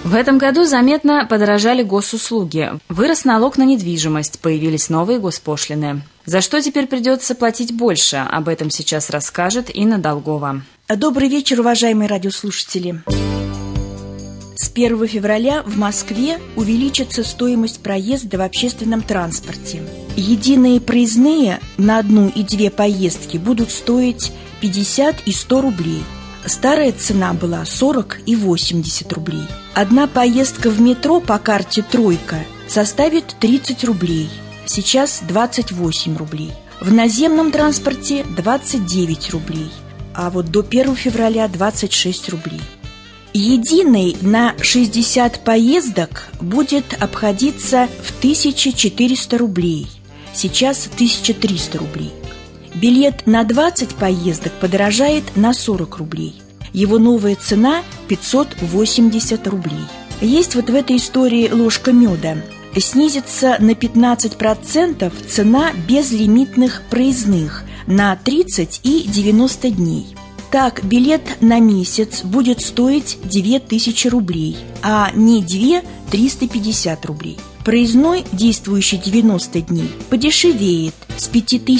В этом году заметно подорожали госуслуги. Вырос налог на недвижимость, появились новые госпошлины. За что теперь придется платить больше? Об этом сейчас расскажет Инна Долгова. Добрый вечер, уважаемые радиослушатели. С 1 февраля в Москве увеличится стоимость проезда в общественном транспорте. Единые проездные на 1 и 2 поездки будут стоить 50 и 100 рублей. Старая цена была 40 и 80 рублей. Одна поездка в метро по карте «Тройка» составит 30 рублей. Сейчас 28 рублей. В наземном транспорте 29 рублей. А вот до 1 февраля 26 рублей. Единый на 60 поездок будет обходиться в 1400 рублей. Сейчас 1300 рублей. Билет на 20 поездок подорожает на 40 рублей. Его новая цена – 580 рублей. Есть вот в этой истории ложка меда. Снизится на 15% цена безлимитных проездных на 30 и 90 дней. Так, билет на месяц будет стоить 2000 рублей, а не 350 рублей. Проездной, действующий 90 дней, подешевеет с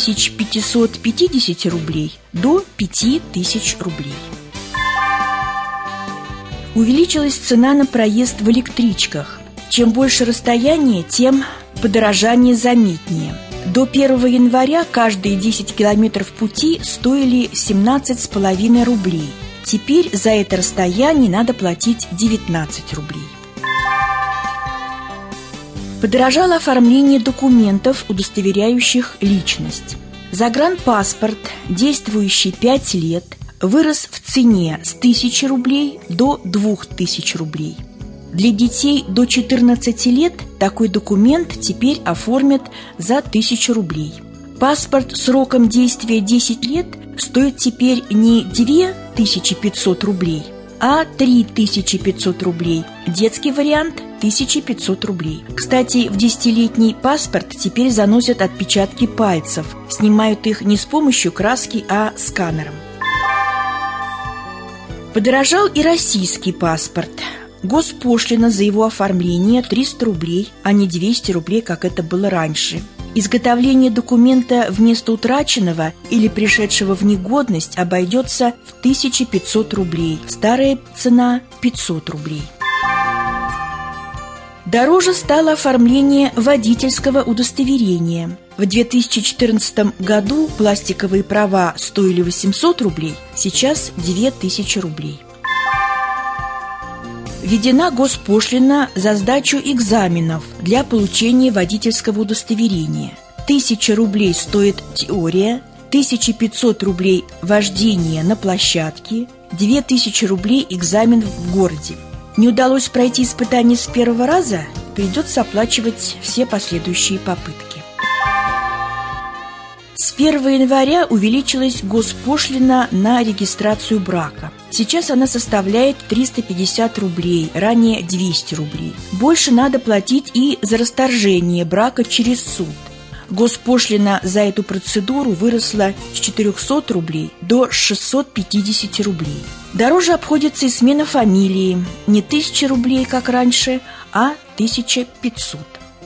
5550 рублей до 5000 рублей. Увеличилась цена на проезд в электричках. Чем больше расстояние, тем подорожание заметнее. До 1 января каждые 10 километров пути стоили 17,5 рублей. Теперь за это расстояние надо платить 19 рублей. Подорожало оформление документов, удостоверяющих личность. Загранпаспорт, действующий 5 лет, вырос в цене с 1000 рублей до 2000 рублей. Для детей до 14 лет такой документ теперь оформят за 1000 рублей. Паспорт сроком действия 10 лет стоит теперь не 2500 рублей, а 3500 рублей. Детский вариант – 1500 рублей. Кстати, в 10-летний паспорт теперь заносят отпечатки пальцев. Снимают их не с помощью краски, а сканером. Подорожал и российский паспорт. Госпошлина за его оформление 300 рублей, а не 200 рублей, как это было раньше. Изготовление документа вместо утраченного или пришедшего в негодность обойдется в 1500 рублей. Старая цена – 500 рублей. Дороже стало оформление водительского удостоверения. В 2014 году пластиковые права стоили 800 рублей, сейчас 2000 рублей. Введена госпошлина за сдачу экзаменов для получения водительского удостоверения. 1000 рублей стоит теория, 1500 рублей вождение на площадке, 2000 рублей экзамен в городе. Не удалось пройти испытание с первого раза, придется оплачивать все последующие попытки. С 1 января увеличилась госпошлина на регистрацию брака. Сейчас она составляет 350 рублей, ранее 200 рублей. Больше надо платить и за расторжение брака через суд. Госпошлина за эту процедуру выросла с 400 рублей до 650 рублей. Дороже обходится и смена фамилии. Не 1000 рублей, как раньше, а 1500.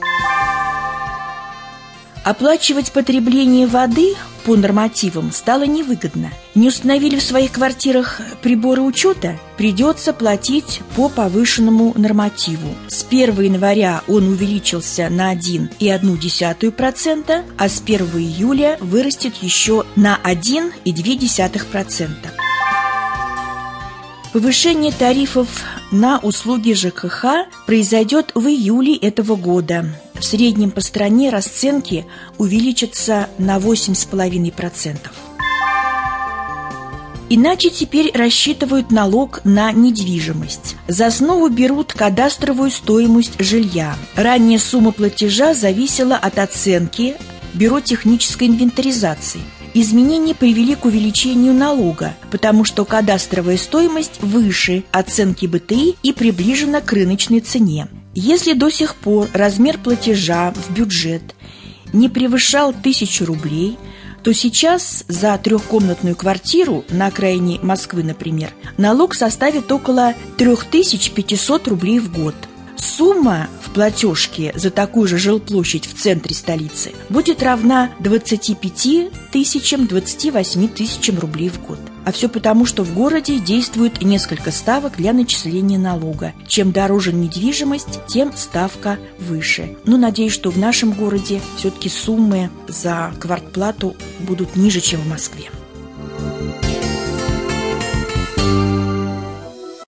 Оплачивать потребление воды по нормативам стало невыгодно. Не установили в своих квартирах приборы учета? Придется платить по повышенному нормативу. С 1 января он увеличился на 1,1%, а с 1 июля вырастет еще на 1,2%. Повышение тарифов на услуги ЖКХ произойдет в июле этого года. В среднем по стране расценки увеличатся на 8,5%. Иначе теперь рассчитывают налог на недвижимость. За основу берут кадастровую стоимость жилья. Ранее сумма платежа зависела от оценки Бюро технической инвентаризации. Изменения привели к увеличению налога, потому что кадастровая стоимость выше оценки БТИ и приближена к рыночной цене. Если до сих пор размер платежа в бюджет не превышал 1000 рублей, то сейчас за трехкомнатную квартиру на окраине Москвы, например, налог составит около 3500 рублей в год. Сумма в платежке за такую же жилплощадь в центре столицы будет равна 25 тысячам, 28 тысячам рублей в год. А все потому, что в городе действует несколько ставок для начисления налога. Чем дороже недвижимость, тем ставка выше. Но надеюсь, что в нашем городе все-таки суммы за квартплату будут ниже, чем в Москве.